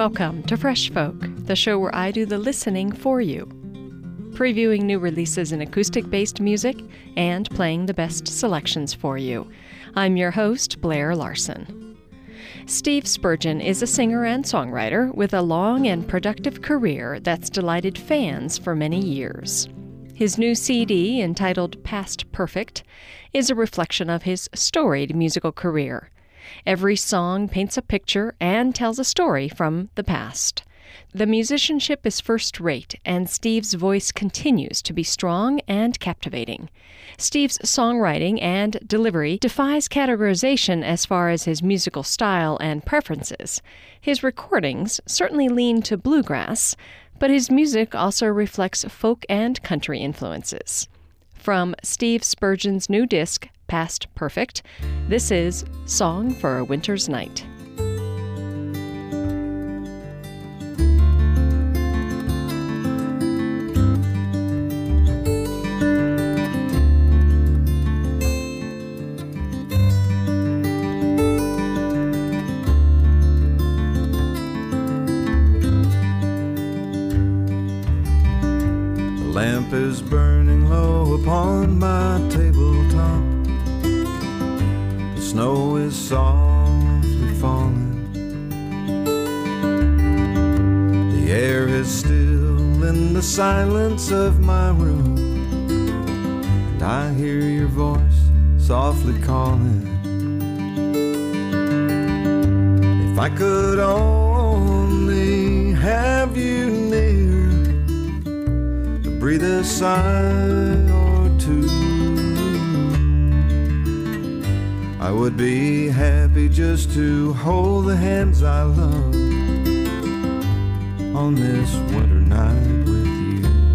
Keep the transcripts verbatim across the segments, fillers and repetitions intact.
Welcome to Fresh Folk, the show where I do the listening for you, previewing new releases in acoustic-based music and playing the best selections for you. I'm your host, Blair Larson. Steve Spurgeon is a singer and songwriter with a long and productive career that's delighted fans for many years. His new C D, entitled Past Perfect, is a reflection of his storied musical career. Every song paints a picture and tells a story from the past. The musicianship is first-rate, and Steve's voice continues to be strong and captivating. Steve's songwriting and delivery defies categorization as far as his musical style and preferences. His recordings certainly lean to bluegrass, but his music also reflects folk and country influences. From Steve Spurgeon's new disc, Past Perfect, this is Song for a Winter's Night. The lamp is burning low upon my tabletop. Snow is softly falling. The air is still in the silence of my room, and I hear your voice softly calling. If I could only have you near to breathe a sigh or two, I would be happy just to hold the hands I love on this winter night with you.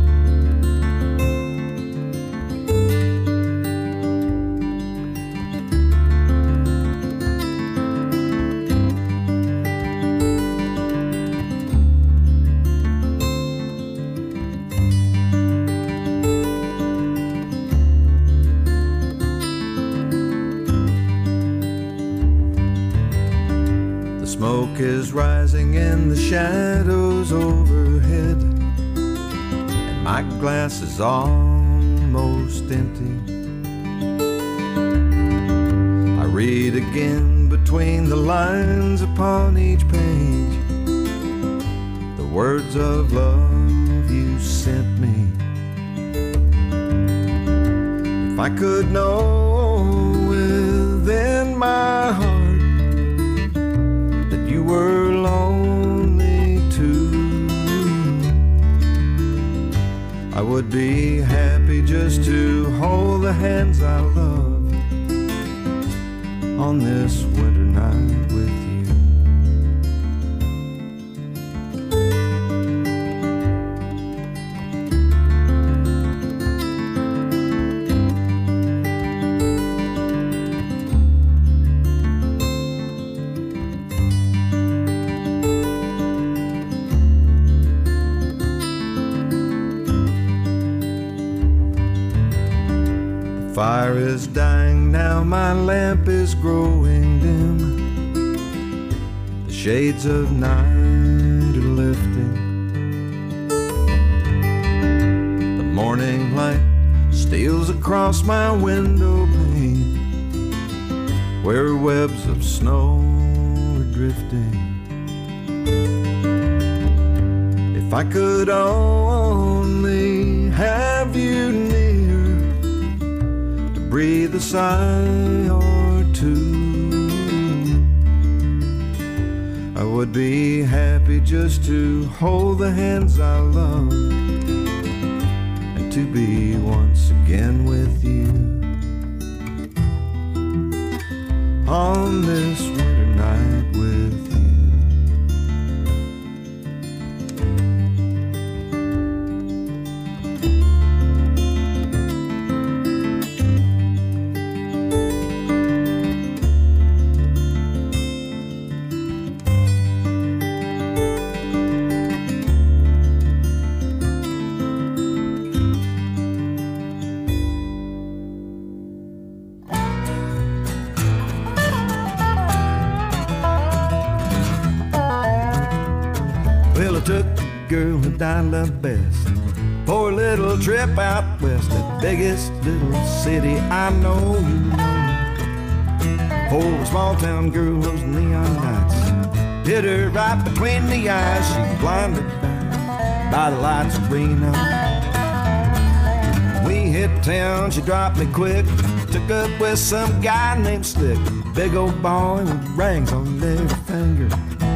Smoke is rising in the shadows overhead, and my glass is almost empty. I read again between the lines upon each page the words of love you sent me. If I could know within my heart you were lonely too, I would be happy just to hold the hands I love on this winter night with you. Fire is dying now, my lamp is growing dim. The shades of night are lifting. The morning light steals across my window pane, where webs of snow are drifting. If I could only have you near, breathe a sigh or two, I would be happy just to hold the hands I love and to be once again with you on this winter night with you. girl that I love best. For a little trip out west, the biggest little city I know. For a small town girl, those neon lights hit her right between the eyes. She's blinded by, by the lights of Reno. We hit town, she dropped me quick. Took up with some guy named Slick, big old boy with rings on every finger.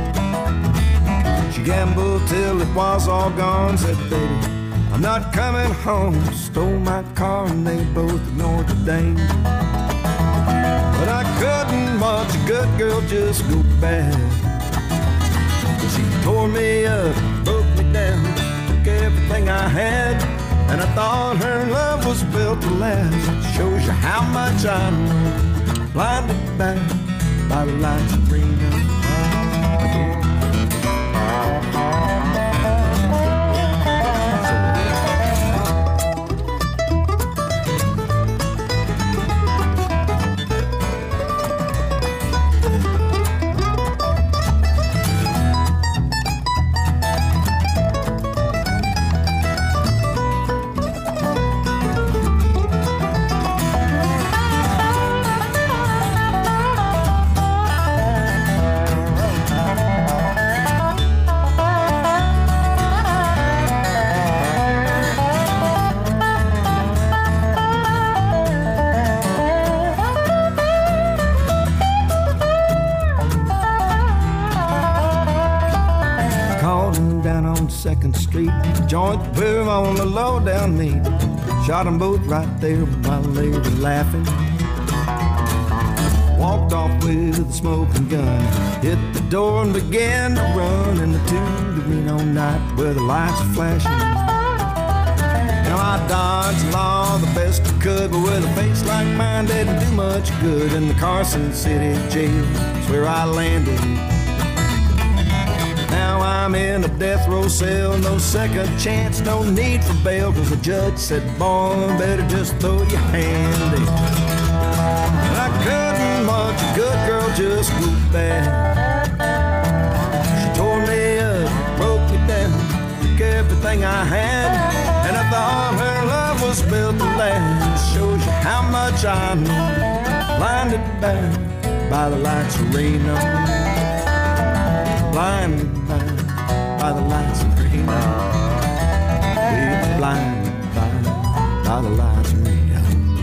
She gambled till it was all gone. Said, baby, I'm not coming home. Stole my car and they both ignored the danger. But I couldn't watch a good girl just go bad. She tore me up, broke me down, took everything I had. And I thought her love was built to last. Shows you how much I know. Blinded by, by the lights of Reno. Second Street, joint put him on the low down meat. Shot them both right there while they were laughing. Walked off with a smoking gun, hit the door and began to run into the Reno night where the lights are flashing. Now I dodged along the best I could, but with a face like mine didn't do much good. In the Carson City jail, that's where I landed. Now I'm in a death row cell, no second chance, no need for bail, cause the judge said, boy, better just throw your hand in. And I couldn't watch a good girl just go bad. She tore me up, broke me down, took everything I had. And I thought her love was built to last. Shows you how much I know. Blinded by, by the lights of Reno. Blinded by, by the lights of Reno. Baby, blinded by, by the lights of Reno.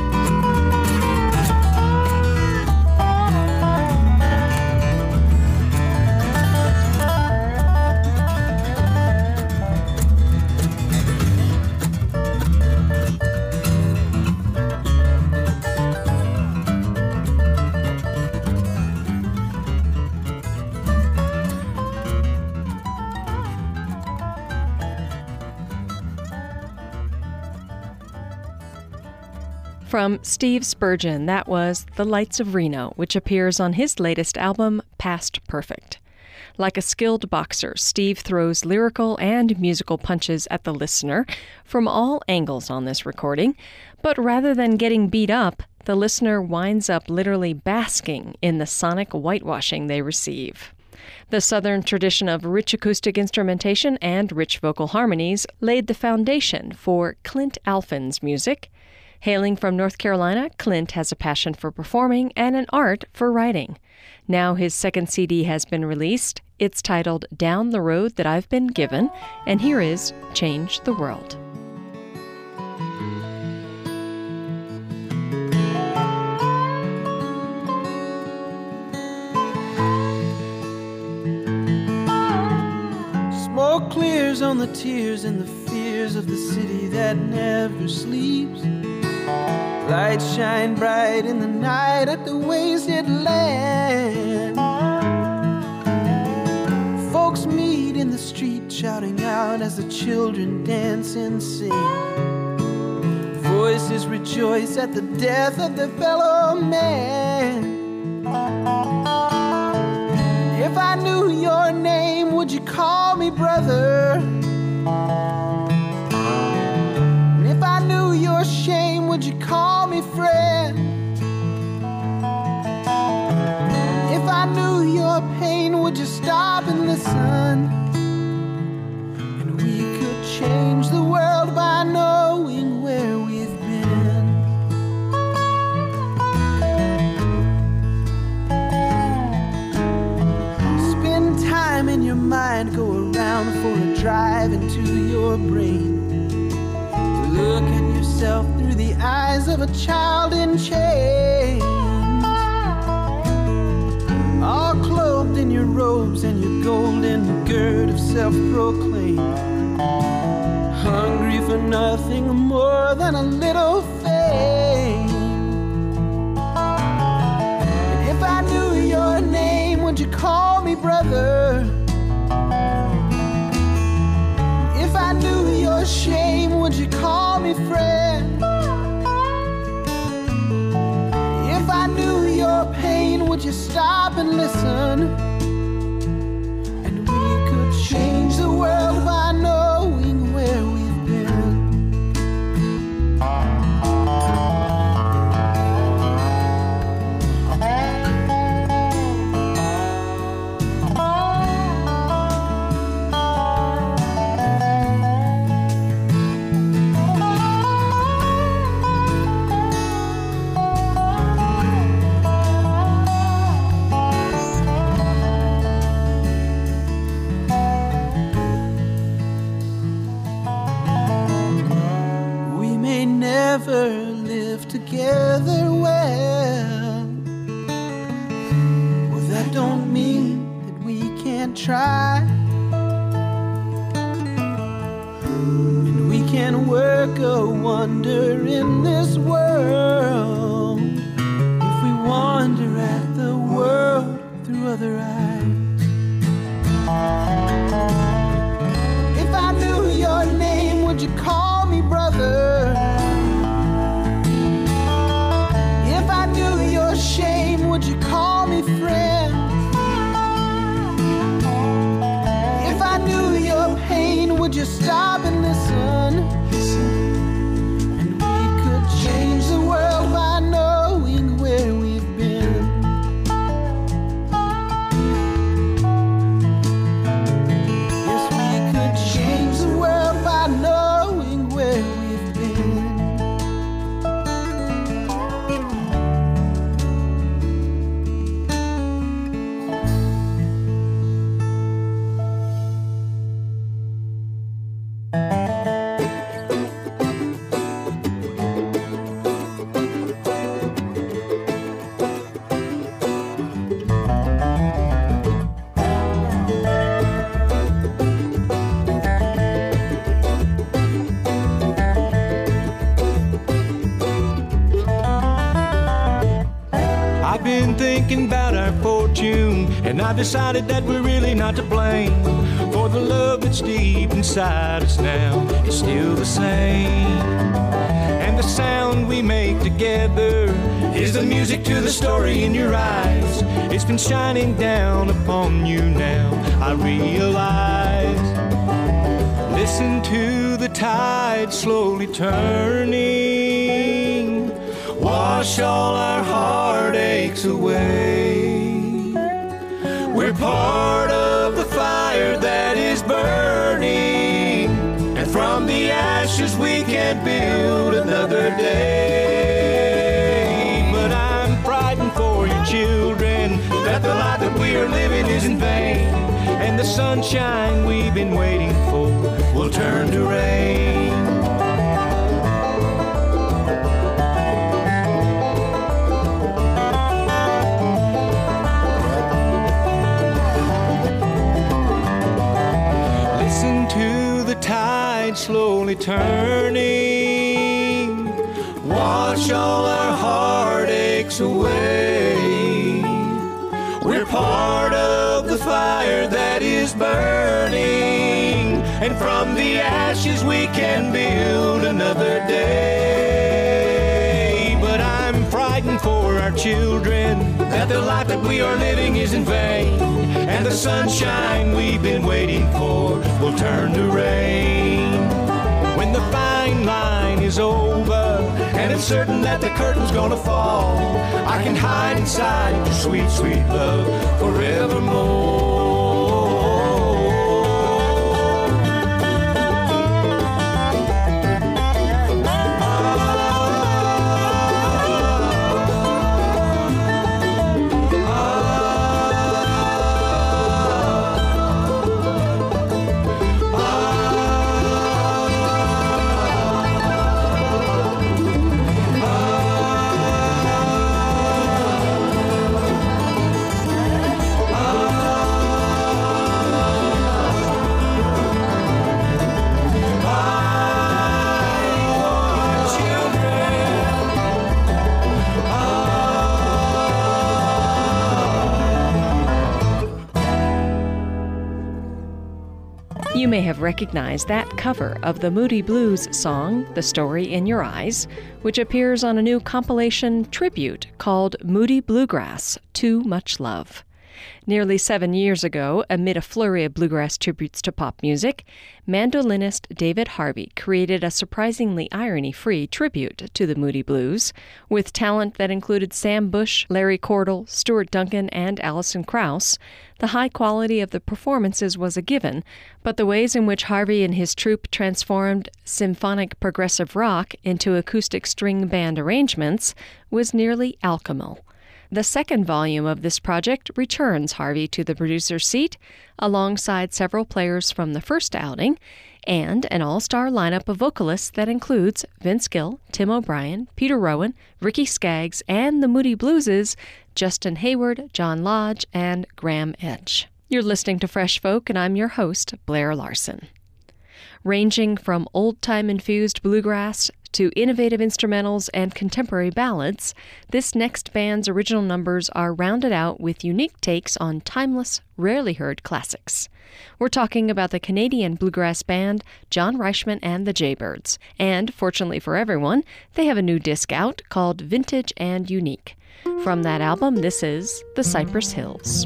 From Steve Spurgeon, that was The Lights of Reno, which appears on his latest album, Past Perfect. Like a skilled boxer, Steve throws lyrical and musical punches at the listener from all angles on this recording, but rather than getting beat up, the listener winds up literally basking in the sonic whitewashing they receive. The Southern tradition of rich acoustic instrumentation and rich vocal harmonies laid the foundation for Clint Alphin's music. Hailing from North Carolina, Clint has a passion for performing and an art for writing. Now his second C D has been released. It's titled Down the Road That I've Been Given, and here is Change the World. Smoke clears on the tears and the fears of the city that never sleeps. Lights shine bright in the night at the wasted land. Folks meet in the street shouting out as the children dance and sing. Voices rejoice at the death of their fellow man. If I knew your name, would you call me brother? If I knew your shame, would you call me friend? If I knew your pain, would you stop and listen? And yourself through the eyes of a child in chains, all clothed in your robes and your golden gird of self-proclaimed, hungry for nothing more than a little fame. And if I knew your name, would you call me brother? If I knew your shame, would you call me friend? If I knew your pain, would you stop and listen? And we could change the world by knowing where we've been. Never live together well. Well, that don't mean that we can't try, and we can work a wonder in this world if we wonder at the world through other eyes. If I knew your name, would you call me brother? Shame, would you call me friend? If I knew your pain, would you stop and listen? And we could change the world by knowing where we've been. Yes, we could change the world by knowing where we've been. Thinking about our fortune, and I've decided that we're really not to blame, for the love that's deep inside us now is still the same. And the sound we make together is the music to the story in your eyes. It's been shining down upon you now, I realize. Listen to the tide slowly turning, wash all our heartaches away. We're part of the fire that is burning, and from the ashes we can build another day. But I'm frightened for your children, that the life that we are living is in vain, and the sunshine we've been waiting for will turn to rain. Tide slowly turning, wash all our heartaches away. We're part of the fire that is burning, and from the ashes we can build another day. But I'm frightened for our children, that the life that we are living is in vain, and the sunshine we've been waiting for will turn to rain. When the fine line is over, and it's certain that the curtain's gonna fall, I can hide inside your sweet, sweet love forevermore. You may have recognized that cover of the Moody Blues song, The Story in Your Eyes, which appears on a new compilation tribute called Moody Bluegrass, Too Much Love. Nearly seven years ago, amid a flurry of bluegrass tributes to pop music, mandolinist David Harvey created a surprisingly irony-free tribute to the Moody Blues, with talent that included Sam Bush, Larry Cordell, Stuart Duncan, and Alison Krauss. The high quality of the performances was a given, but the ways in which Harvey and his troupe transformed symphonic progressive rock into acoustic string band arrangements was nearly alchemical. The second volume of this project returns Harvey to the producer's seat, alongside several players from the first outing, and an all-star lineup of vocalists that includes Vince Gill, Tim O'Brien, Peter Rowan, Ricky Skaggs, and the Moody Blues' Justin Hayward, John Lodge, and Graham Etch. You're listening to Fresh Folk, and I'm your host, Blair Larson. Ranging from old-time infused bluegrass to innovative instrumentals and contemporary ballads, this next band's original numbers are rounded out with unique takes on timeless, rarely heard classics. We're talking about the Canadian bluegrass band John Reichman and the Jaybirds, and fortunately for everyone, they have a new disc out called Vintage and Unique. From that album, this is The Cypress Hills.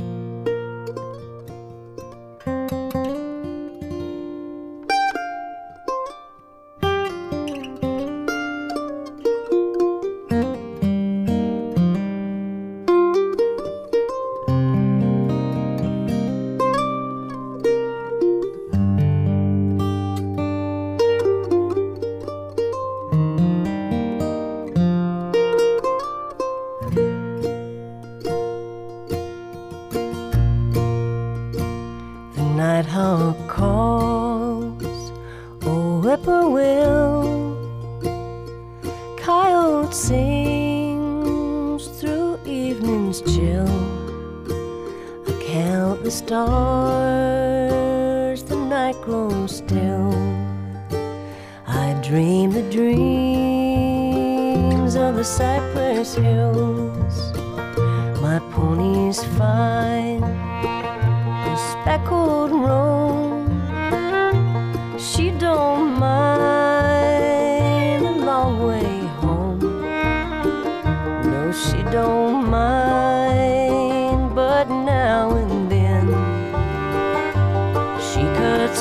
Nighthawk calls, oh whippoorwill, coyote sings through evening's chill. I count the stars, the night grows still. I dream the dreams of the Cypress Hills. My pony's fine, speckled roan. She don't mind the long way home. No, she don't mind, but now and then she cuts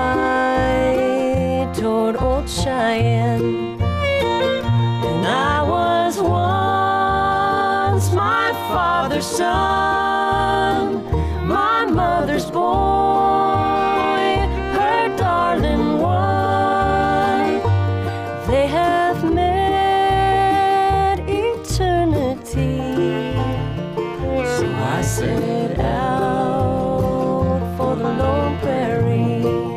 wide toward old Cheyenne. And I was once my father's son, my mother's boy, her darling one. They have met eternity. So I set out for the lone prairie.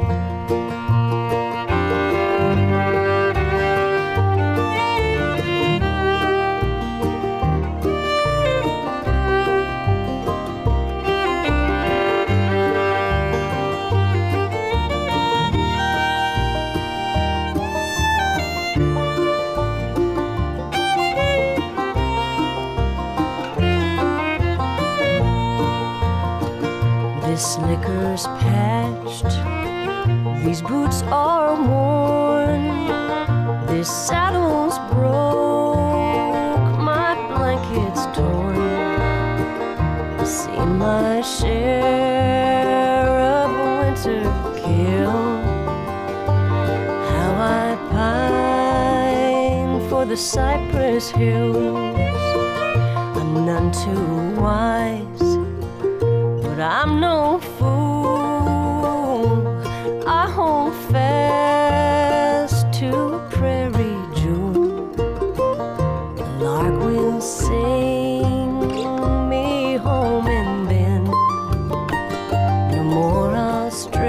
This liquor's patched, these boots are worn, this saddle's broke, my blanket's torn. I see my share of winter kill, how I pine for the Cypress Hills. I'm none too wise, but I'm no fool. I hold fast to a prairie jewel. The lark will sing me home, and then no more I'll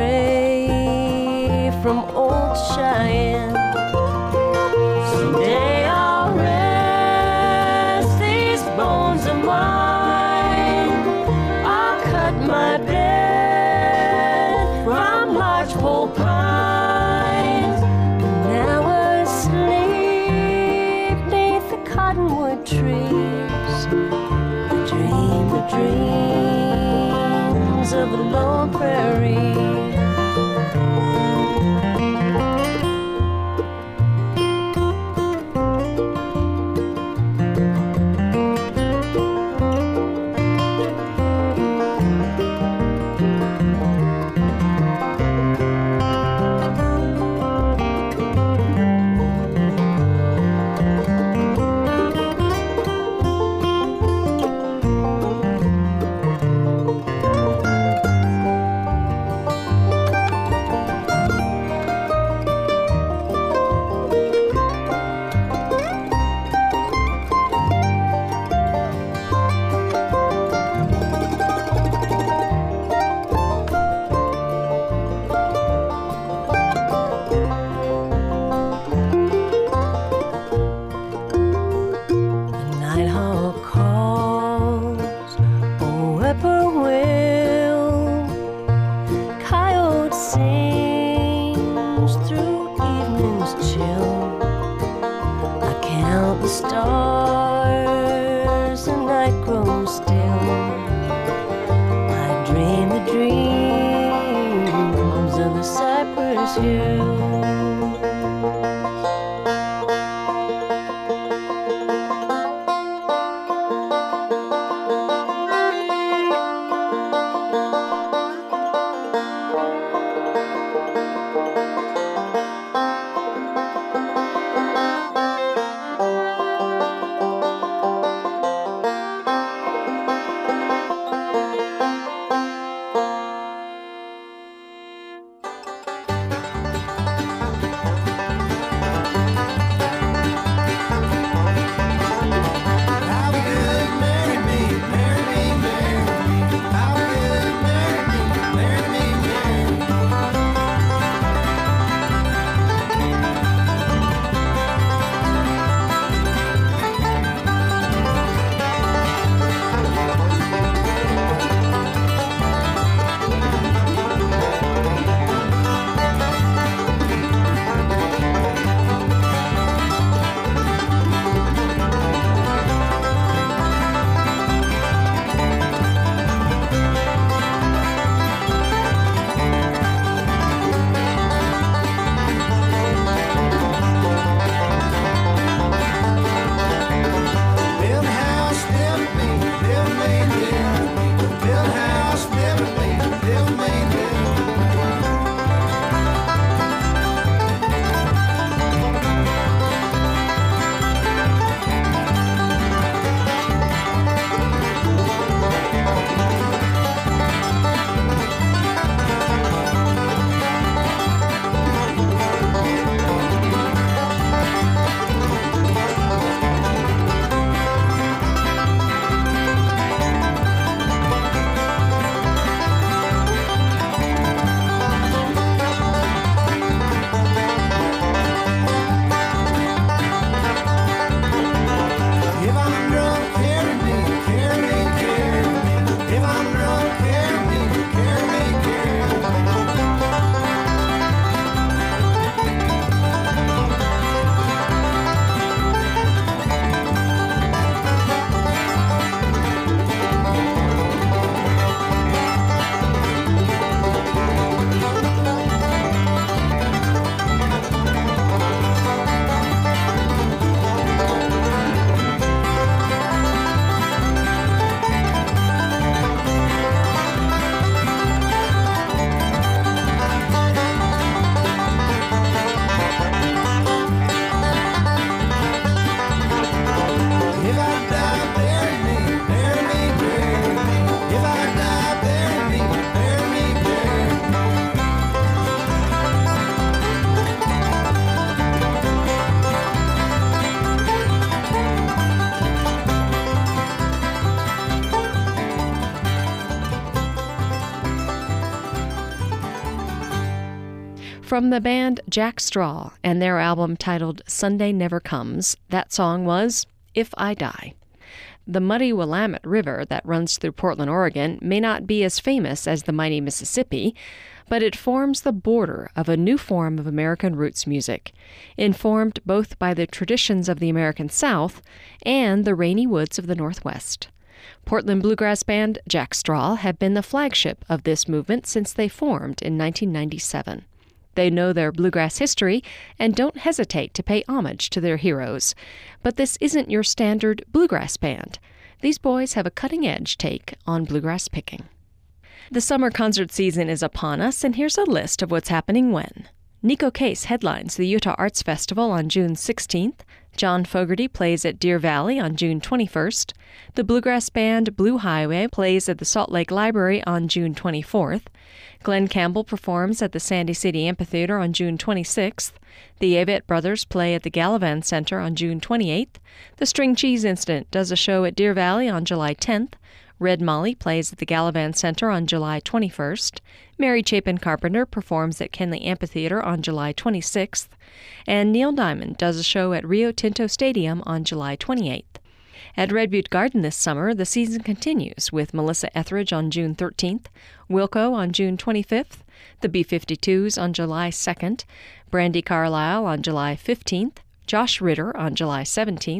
stray from old Cheyenne. Someday I'll rest these bones of mine. My bed from lodgepole pines, now asleep neath the cottonwood trees. I dream the dreams of the lone prairie. still. I dream the dreams of the cypress hills. From the band Jack Straw and their album titled Sunday Never Comes, that song was If I Die. The muddy Willamette River that runs through Portland, Oregon may not be as famous as the mighty Mississippi, but it forms the border of a new form of American roots music, informed both by the traditions of the American South and the rainy woods of the Northwest. Portland bluegrass band Jack Straw have been the flagship of this movement since they formed in nineteen ninety-seven. They know their bluegrass history and don't hesitate to pay homage to their heroes. But this isn't your standard bluegrass band. These boys have a cutting-edge take on bluegrass picking. The summer concert season is upon us, and here's a list of what's happening when. Nico Case headlines the Utah Arts Festival on June sixteenth. John Fogerty plays at Deer Valley on June twenty-first. The bluegrass band Blue Highway plays at the Salt Lake Library on June twenty-fourth. Glenn Campbell performs at the Sandy City Amphitheater on June twenty-sixth. The Avett Brothers play at the Gallivan Center on June twenty-eighth. The String Cheese Incident does a show at Deer Valley on July tenth. Red Molly plays at the Gallivan Center on July twenty-first. Mary Chapin Carpenter performs at Kenley Amphitheater on July twenty-sixth. And Neil Diamond does a show at Rio Tinto Stadium on July twenty-eighth. At Red Butte Garden this summer, the season continues with Melissa Etheridge on June thirteenth, Wilco on June twenty-fifth, the B fifty-twos on July second, Brandi Carlile on July fifteenth, Josh Ritter on July seventeenth,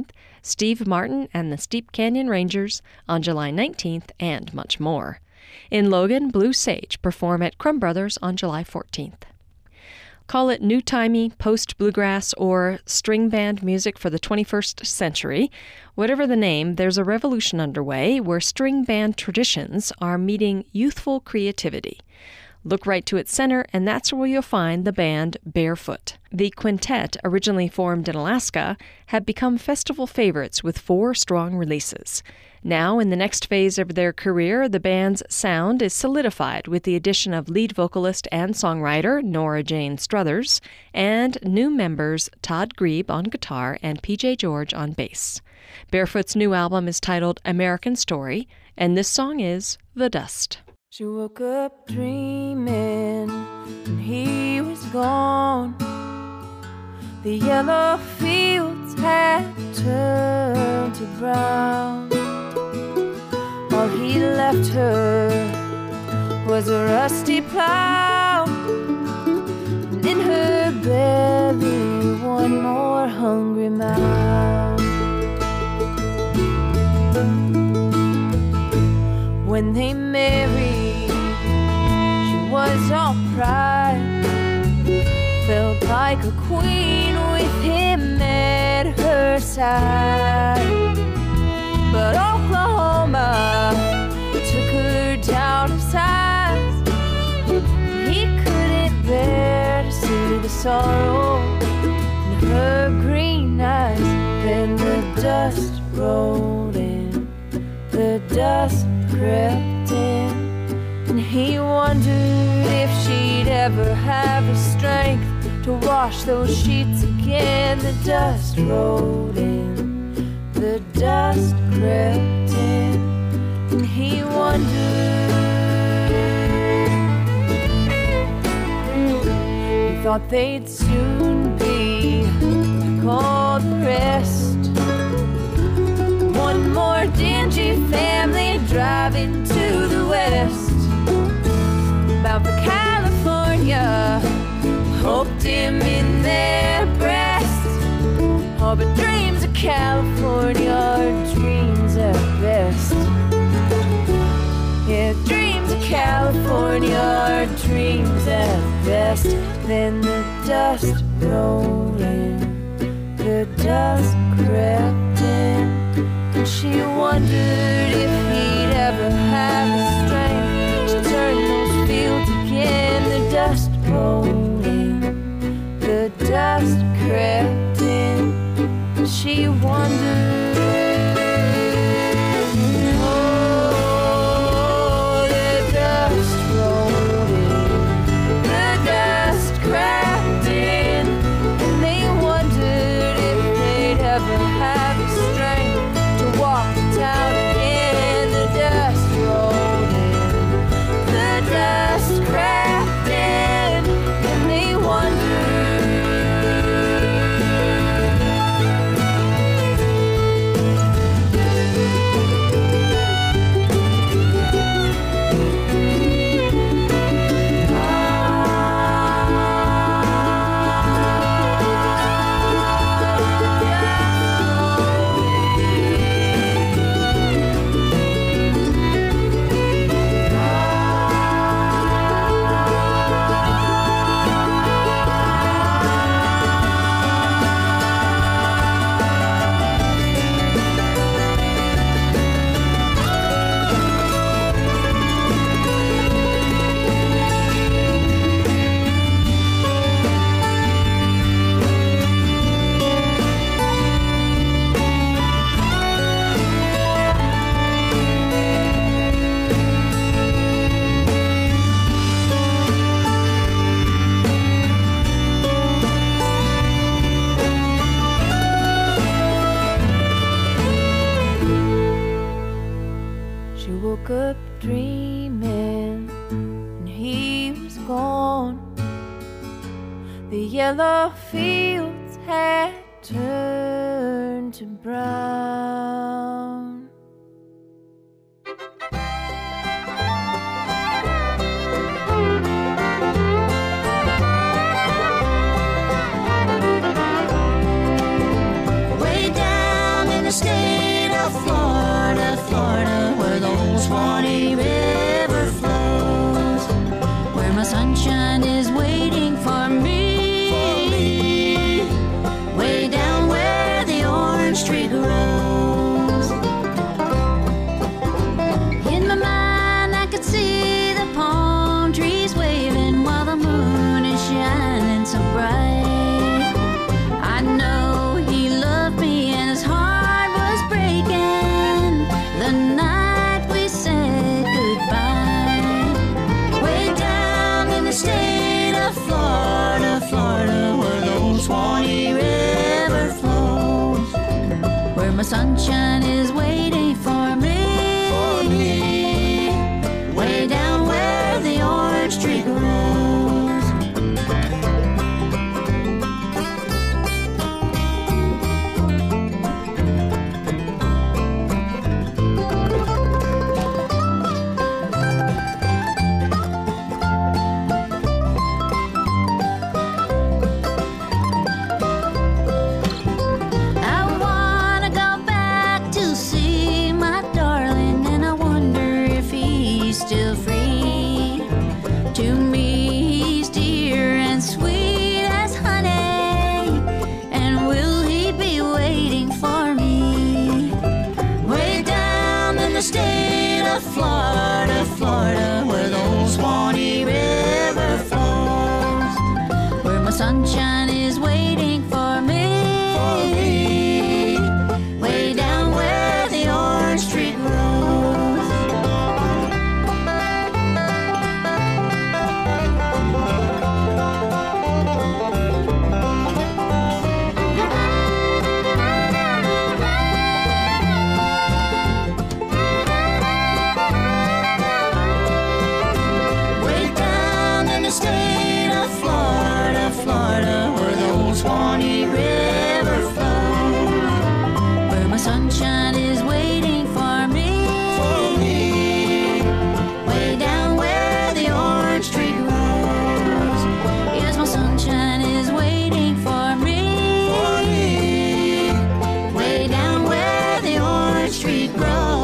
Steve Martin and the Steep Canyon Rangers on July nineteenth, and much more. In Logan, Blue Sage perform at Crumb Brothers on July fourteenth. Call it new-timey, post-bluegrass, or string band music for the twenty-first century. Whatever the name, there's a revolution underway where string band traditions are meeting youthful creativity. Look right to its center, and that's where you'll find the band Barefoot. The quintet, originally formed in Alaska, have become festival favorites with four strong releases. Now, in the next phase of their career, the band's sound is solidified with the addition of lead vocalist and songwriter Nora Jane Struthers and new members Todd Grebe on guitar and P J George on bass. Barefoot's new album is titled American Story, and this song is The Dust. She woke up dreaming and he was gone. The yellow fields had turned to brown. All he left her was a rusty plow, and in her belly one more hungry mouth. When they married, she was all pride, felt like a queen with him at her side. But Oklahoma took her down to size. He couldn't bear to see the sorrow in her green eyes. Then the dust rolled in, the dust crept in, and he wondered if she'd ever have the strength to wash those sheets again. The dust rolled in, the dust crept in, and he wondered. He thought they'd soon be like all the rest, one more dingy family driving to the west, bound for California, hoped him in their breasts. Oh, but dreams of California are dreams at best. Yeah, dreams of California are dreams at best. Then the dust rolled in, the dust crept in, and she wondered if he'd ever have the strength to turn those fields again. The dust rolled in, the dust crept in, and she wondered. Oh, the dust rolled in, the dust crept in, and they wondered if they'd ever have the strength to walk the town again. The dust rolled in, the dust crept in, and they wondered. She woke up dreaming and he was gone. The yellow fields had turned to brown. Way down in the Swanee River flows, where my sunshine is waiting for me, way down where the orange tree grows. In my mind I could see the palm trees waving while the moon is shining so bright. I know he loved me and his heart was breaking the night we said goodbye. Way down in the state of Florida, Florida, where the old Swanee River flows, where my sunshine is waiting for me, for me, way down where the orange tree grows. Still free. To me he's dear and sweet as honey, and will he be waiting for me, way down in the state of Florida, Florida, where the old Swanee River flows, where my sunshine is waiting for me, for me, way down where the orange tree grows. Swanee River flows, where my sunshine is waiting for me, for me, way down where the orange tree grows. Yes, my sunshine is waiting for me, for me, way down where the orange tree grows.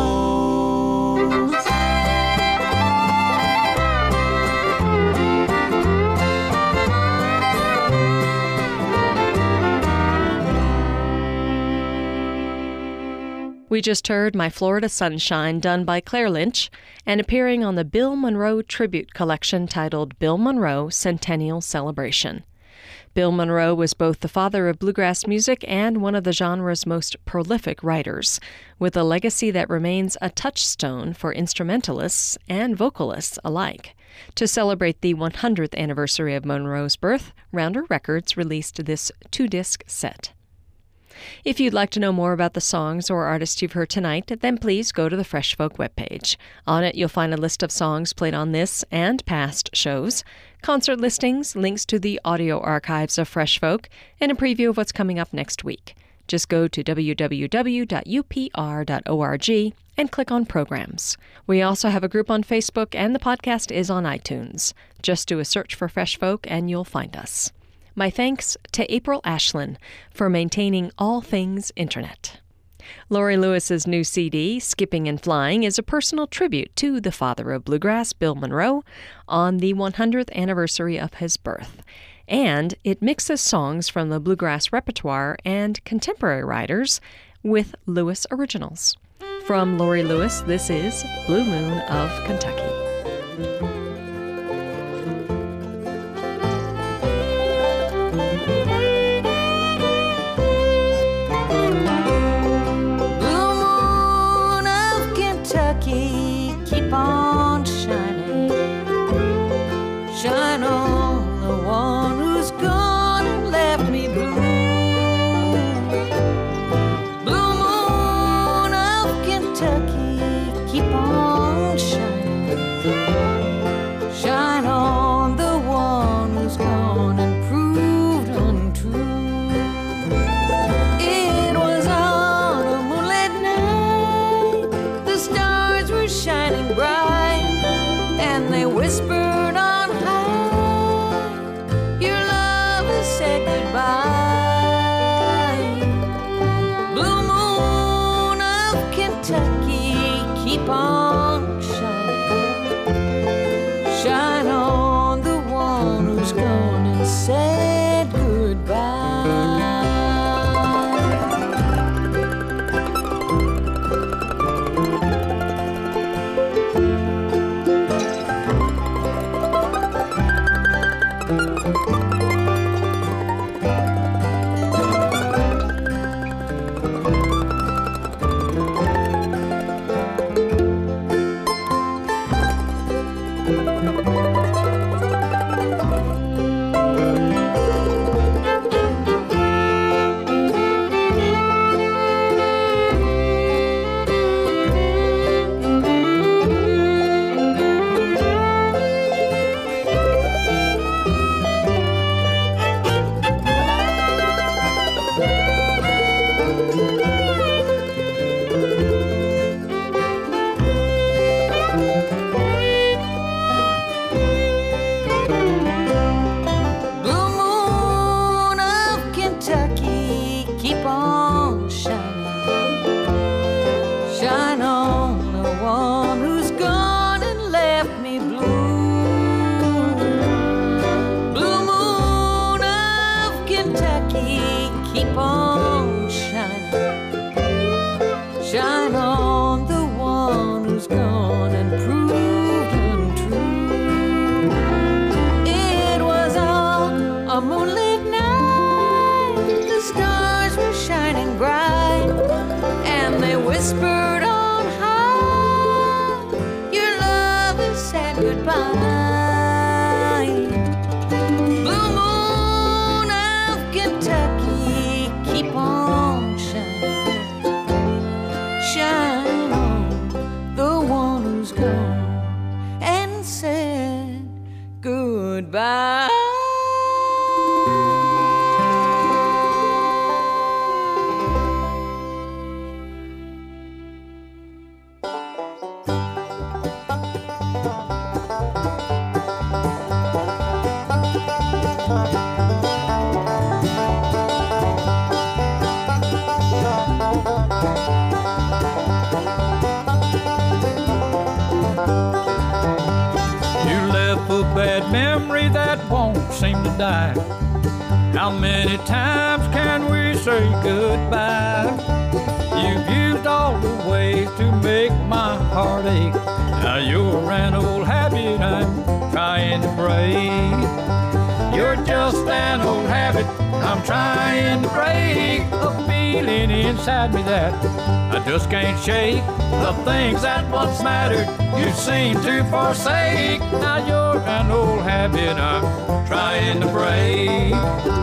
We just heard My Florida Sunshine, done by Claire Lynch, and appearing on the Bill Monroe Tribute Collection titled Bill Monroe Centennial Celebration. Bill Monroe was both the father of bluegrass music and one of the genre's most prolific writers, with a legacy that remains a touchstone for instrumentalists and vocalists alike. To celebrate the one hundredth anniversary of Monroe's birth, Rounder Records released this two-disc set. If you'd like to know more about the songs or artists you've heard tonight, then please go to the Fresh Folk webpage. On it, you'll find a list of songs played on this and past shows, concert listings, links to the audio archives of Fresh Folk, and a preview of what's coming up next week. Just go to w w w dot u p r dot org and click on Programs. We also have a group on Facebook, and the podcast is on iTunes. Just do a search for Fresh Folk and you'll find us. My thanks to April Ashlin for maintaining all things internet. Laurie Lewis's new C D, Skipping and Flying, is a personal tribute to the father of bluegrass, Bill Monroe, on the one hundredth anniversary of his birth. And it mixes songs from the bluegrass repertoire and contemporary writers with Lewis originals. From Laurie Lewis, this is Blue Moon of Kentucky. Keep on shining, shine on the one who's gone and left me blue. Blue moon of Kentucky, keep on shining, shine on the one who's gone and proved untrue. It was on a moonlit night, the stars were shining bright, and they whispered on high, your love has said goodbye. Blue moon of Kentucky, keep on shining. gone and proved untrue. It was all a moonlit night, the stars were shining bright, and they whispered on high, your love has said goodbye. Blue moon of Kentucky, keep on shining, shine on the one who's gone and said goodbye. Bad memory that won't seem to die. How many times can we say goodbye? You've used all the ways to make my heart ache. Now you're an old habit I'm trying to break. You're just an old habit I'm trying to break. A feeling inside me that I just can't shake. The things that once mattered you seem to forsake. Now you're an old habit I'm trying to break.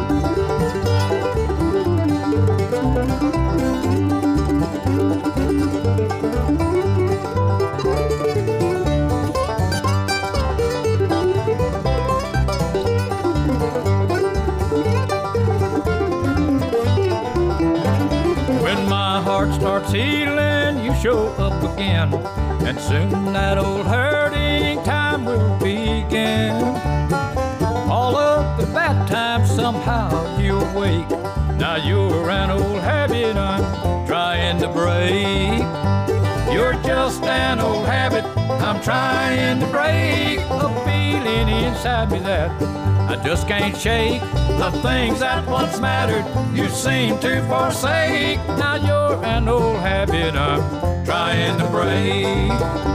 Starts healing, you show up again, and soon that old hurting time will begin. All of the bad times somehow you awake. Now you're an old habit I'm trying to break. You're just an old habit I'm trying to break. A feeling inside me that I just can't shake. The things that once mattered you seem to forsake. Now you're an old habit I'm trying to break.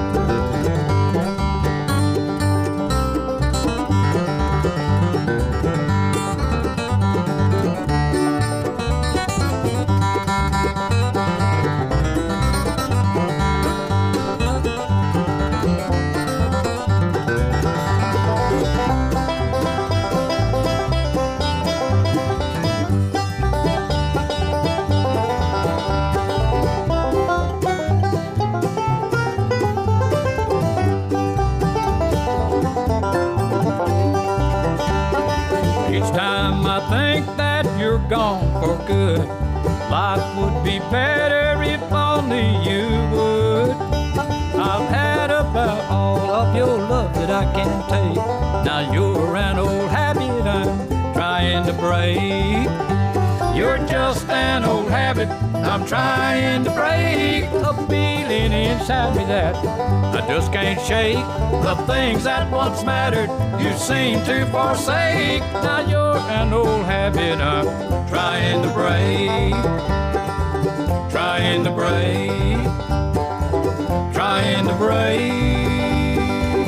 Gone for good. Life would be better if only you would. I've had about all of your love that I can take. Now you're an old habit I'm trying to break. You're just an old habit I'm trying to break. A feeling inside me that I just can't shake. The things that once mattered you seem to forsake. Now you're an old habit I'm trying to break. Trying to break. Trying to break.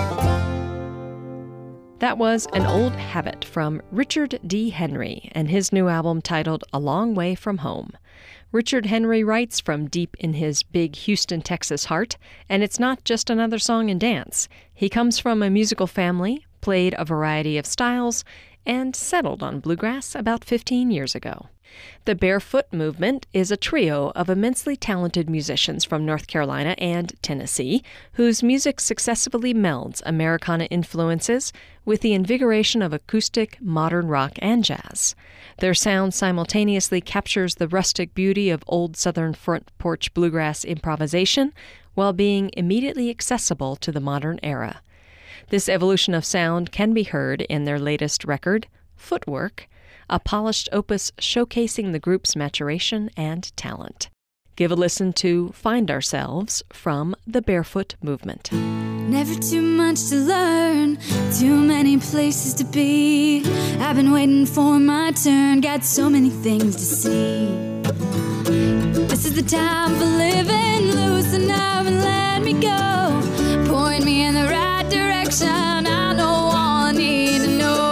That was An Old Habit from Richard D. Henry and his new album titled A Long Way From Home. Richard Henry writes from deep in his big Houston, Texas heart, and it's not just another song and dance. He comes from a musical family, played a variety of styles, and settled on bluegrass about fifteen years ago. The Barefoot Movement is a trio of immensely talented musicians from North Carolina and Tennessee whose music successfully melds Americana influences with the invigoration of acoustic, modern rock, and jazz. Their sound simultaneously captures the rustic beauty of old Southern front porch bluegrass improvisation while being immediately accessible to the modern era. This evolution of sound can be heard in their latest record, Footwork, a polished opus showcasing the group's maturation and talent. Give a listen to Find Ourselves from the Barefoot Movement. Never too much to learn, too many places to be. I've been waiting for my turn, got so many things to see. This is the time for living loose enough. never let me go. Point me in the right direction, I know all I need to know.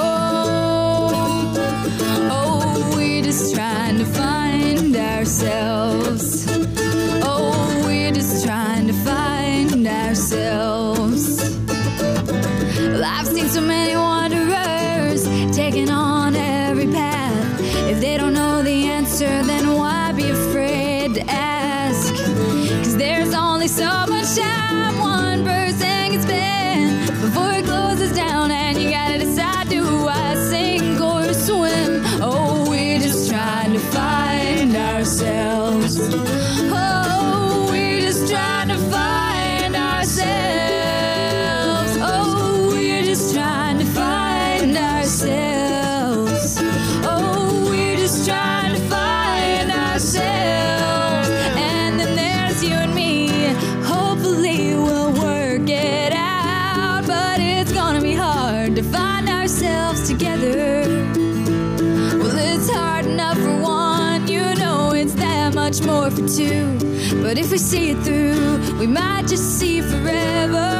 Oh, we're just trying to find ourselves. Oh, we're just trying to find ourselves. Well, I've seen so many wanderers taking on every path. If they don't know the answer, then why be afraid to ask? 'Cause there's only so much time one person can spend before it closes down, and you gotta decide, do I sink or swim? Oh, we're just trying to find ourselves. Oh, we're just trying to find ourselves. Oh, we're just trying to find ourselves. Oh, we're just trying to find ourselves. And then there's you and me. Hopefully we'll work it out, but it's gonna be hard to find ourselves together. Well, it's hard enough for one, you know it's that much more for two. But if we see it through, we might just see forever.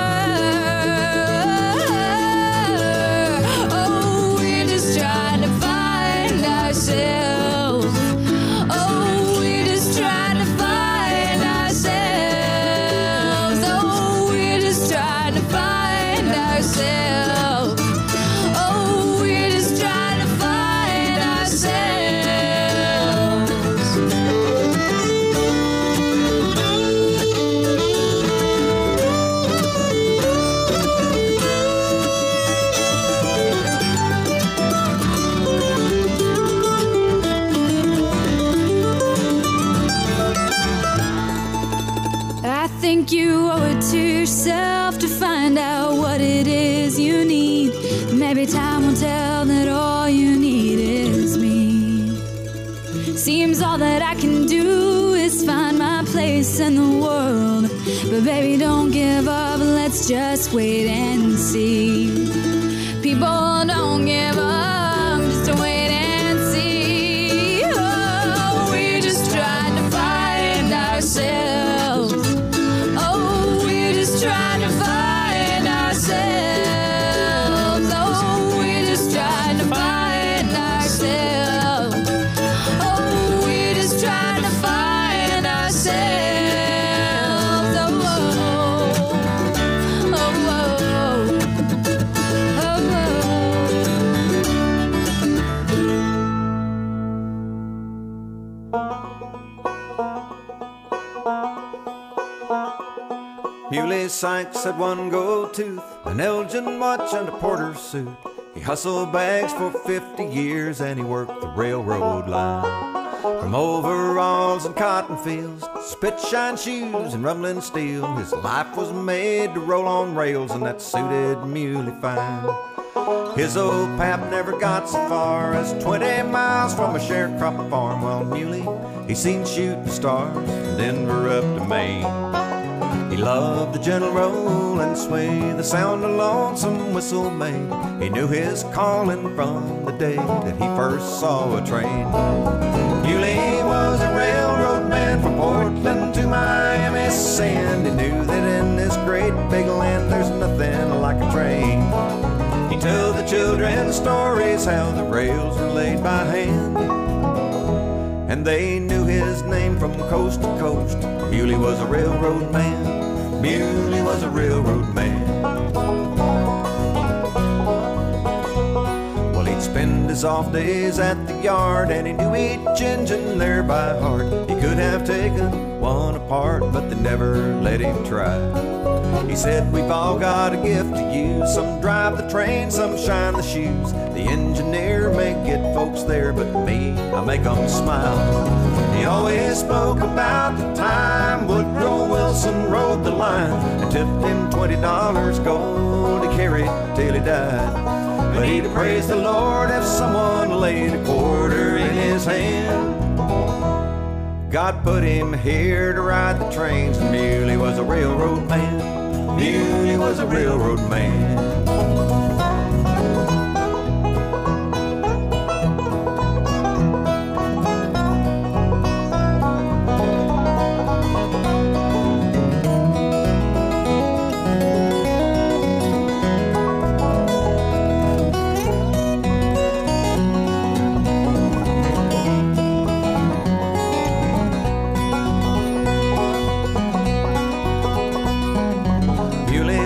Oh, we're just trying to find ourselves. Oh, we're just trying to find ourselves. Oh, we're just trying to find ourselves. Oh, we're just trying to find ourselves. I think you owe it to yourself to find out what it is you need. Maybe time will tell that all you need is me. Seems all that I can do is find my place in the world. But baby, don't give up, let's just wait and see. People don't give up, just wait and see. Oh, we're just trying to find ourselves. Oh, we're just trying to find ourselves. Oh, we're just trying to find ourselves. Oh, we're just trying to find ourselves. Oh, oh, oh, Muley Sykes had one gold tooth, an Elgin watch and a porter suit. He hustled bags for fifty years and he worked the railroad line. From overalls and cotton fields, spit shine shoes and rumbling steel, his life was made to roll on rails, and that suited Muley fine. His old pap never got so far as twenty miles from a sharecropper farm. Well, Muley, he seen shooting stars from Denver up to Maine. He loved the gentle roll and sway, the sound of lonesome whistle made. He knew his calling from the day that he first saw a train. Muley was a railroad man from Portland to Miami Sand. He knew that in this great big land there's nothing like a train. He told the children stories how the rails were laid by hand, and they knew his name from coast to coast. Muley was a railroad man. Muley was a railroad man. Well, he'd spend his off days at the yard, and he knew each engine there by heart. He could have taken one apart, but they never let him try. He said, we've all got a gift to use. Some drive the train, some shine the shoes. The engineer may get folks there, but me, I make them smile. He always spoke about the time Woodrow Wilson rode the line and tipped him twenty dollars gold to carry till he died. But he'd praise the Lord if someone laid a quarter in his hand. God put him here to ride the trains, and Muley was a railroad man. Muley was a railroad man.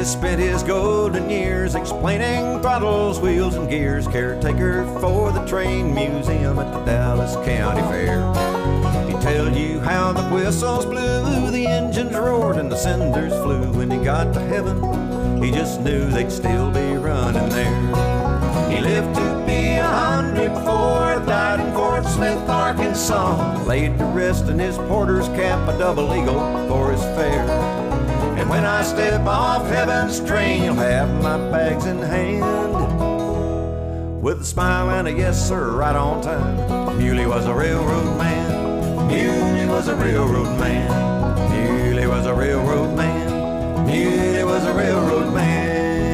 has spent his golden years explaining throttles, wheels, and gears. Caretaker for the train museum at the Dallas County Fair. He'd tell you how the whistles blew, the engines roared, and the cinders flew. When he got to heaven, he just knew they'd still be running there. He lived to be a hundred before, died in Fort Smith, Arkansas. Laid to rest in his porter's cap, a double eagle for his fare. And when I step off heaven's train, you'll have my bags in hand, with a smile and a yes sir right on time. Muley was a railroad man. Muley was a railroad man. Muley was a railroad man. Muley was a railroad man.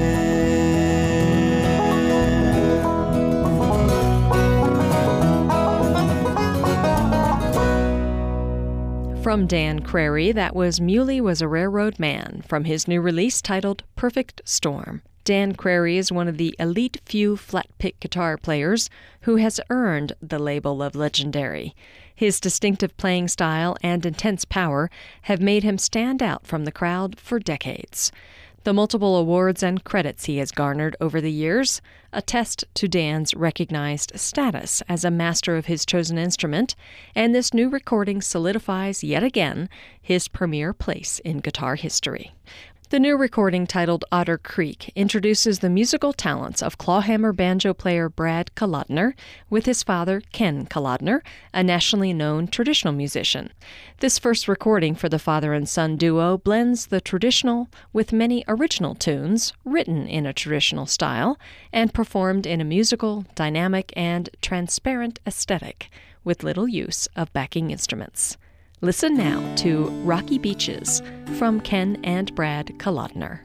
From Dan Crary, that was Muley Was a Railroad Man, from his new release titled Perfect Storm. Dan Crary is one of the elite few flat-pick guitar players who has earned the label of legendary. His distinctive playing style and intense power have made him stand out from the crowd for decades. The multiple awards and credits he has garnered over the years attest to Dan's recognized status as a master of his chosen instrument, and this new recording solidifies yet again his premier place in guitar history. The new recording, titled Otter Creek, introduces the musical talents of clawhammer banjo player Brad Kolodner with his father, Ken Kolodner, a nationally known traditional musician. This first recording for the father and son duo blends the traditional with many original tunes written in a traditional style and performed in a musical, dynamic, and transparent aesthetic with little use of backing instruments. Listen now to Rocky Beaches from Ken and Brad Kolodner.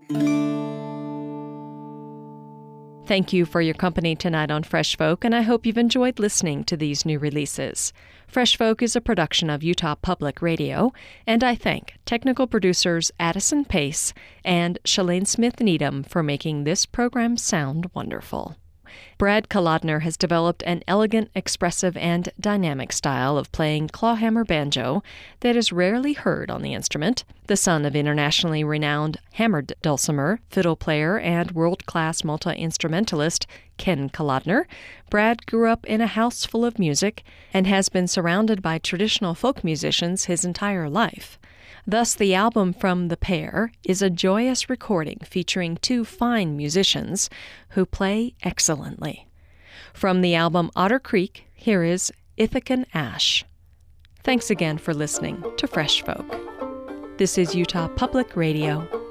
Thank you for your company tonight on Fresh Folk, and I hope you've enjoyed listening to these new releases. Fresh Folk is a production of Utah Public Radio, and I thank technical producers Addison Pace and Shalane Smith Needham for making this program sound wonderful. Brad Kolodner has developed an elegant, expressive, and dynamic style of playing clawhammer banjo that is rarely heard on the instrument. The son of internationally renowned hammered dulcimer, fiddle player, and world-class multi-instrumentalist Ken Kolodner, Brad grew up in a house full of music and has been surrounded by traditional folk musicians his entire life. Thus, the album from the pair is a joyous recording featuring two fine musicians who play excellently. From the album Otter Creek, here is Ithacan Ash. Thanks again for listening to Fresh Folk. This is Utah Public Radio.